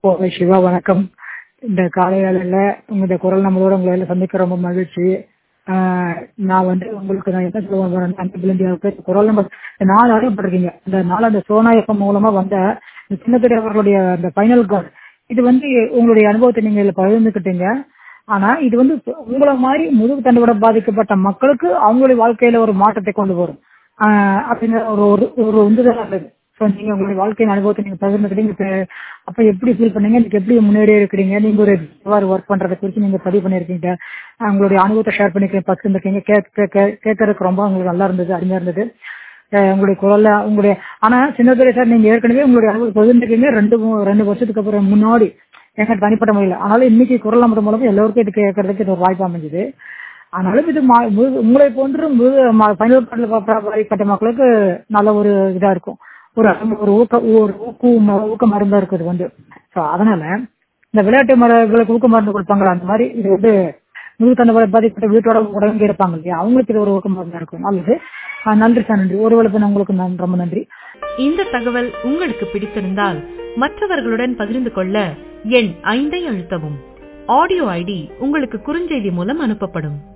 கோவை சிவா வணக்கம். இந்த காலை வேளையில உங்களுடைய குரல் நம்மளோட உங்களை சந்திக்க ரொம்ப மகிழ்ச்சி. நான் உங்களுக்கு நான் என்ன சொல்ல வரேன்னா, அன்பு இந்தியாவுக்கு குரல் நம்பர் 4 அறியப்பட்டிருக்கீங்க. இந்த 4 அந்த சோனா எஃப்எம் மூலமா வந்த இந்த சின்ன பெரிய அவர்களுடைய அந்த ஃபைனல் கால், இது உங்களுடைய அனுபவத்தை நீங்க இதுல பகிர்ந்துக்கிட்டீங்க. ஆனா இது உங்களை மாதிரி முதுகு தண்டுவிட பாதிக்கப்பட்ட மக்களுக்கு அவங்களுடைய வாழ்க்கையில ஒரு மாற்றத்தை கொண்டு வரும் அப்படிங்கிற ஒரு ஒரு ஒரு உந்துதல் இருந்தது. ஸோ நீங்க உங்களுடைய வாழ்க்கையின் அனுபவத்தை நீங்க பகிர்ந்துக்கிட்டீங்க. அப்ப எப்படி ஃபீல் பண்ணீங்க, நீங்க எப்படி முன்னேறி இருக்கிறீங்க, நீங்க ஒரு ஒர்க் பண்றதை குறித்து நீங்க பதிவு பண்ணிருக்கீங்க, உங்களுடைய அனுபவத்தை ஷேர் பண்ணிருக்கீங்க, பகிர்ந்துருக்கீங்க. கேட்கறதுக்கு ரொம்ப உங்களுக்கு நல்லா இருந்தது, அருமையா இருந்தது. உங்களுடைய குரல்ல ஆனா சின்ன பெரிய சார், நீங்க ஏற்கனவே உங்களுடைய அனுபவத்தை பகிர்ந்துருக்கீங்க 2 வருஷத்துக்கு அப்புறம் முன்னாடி எங்க தனிப்பட்ட முறையில். ஆனாலும் இன்னைக்கு குரல் நம்பர் மூலமா எல்லோருக்கும் இது கேட்கறதுக்கு இது ஒரு வாய்ப்பு அமைஞ்சது. ஆனாலும் இது உங்களை போன்று ஃபைனல் பாதிக்கப்பட்ட மக்களுக்கு நல்ல ஒரு இதா இருக்கும், ஒரு ஊக்க மருந்தா இருக்குது. ஸோ அதனால இந்த விளையாட்டு மரங்களுக்கு ஊக்க மருந்து கொடுப்பாங்களா, அந்த மாதிரி இது முதுகுத்தண்டு பாதிக்கப்பட்ட வீட்டோட உடம்பு இருப்பாங்க இல்லையா, அவங்களுக்கு இது ஒரு ஊக்க மருந்தா இருக்கும். நல்லது, நன்றி சார், நன்றி. ஒரு வேளை உங்களுக்கு ரொம்ப நன்றி. இந்த தகவல் உங்களுக்கு பிடித்திருந்தால் மற்றவர்களுடன் பகிர்ந்து கொள்ள எண் 5 அழுத்தவும். ஆடியோ ஐடி உங்களுக்கு குறுஞ்செய்தி மூலம் அனுப்பப்படும்.